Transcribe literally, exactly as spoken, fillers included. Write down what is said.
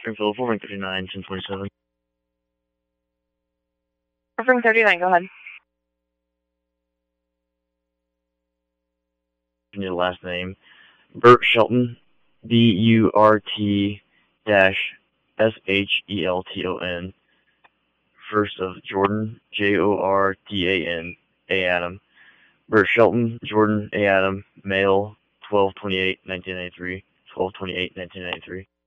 Springfield, four ring thirty-nine, ten twenty-seven. four ring thirty-nine, go ahead. Need a last name. Burt Shelton, B U R T dash S H E L T O N. First of Jordan, J O R D A N, A Adam. Burt Shelton, Jordan, A Adam, male, twelve twenty-eight, nineteen ninety-three. twelve twenty-eight, nineteen ninety-three.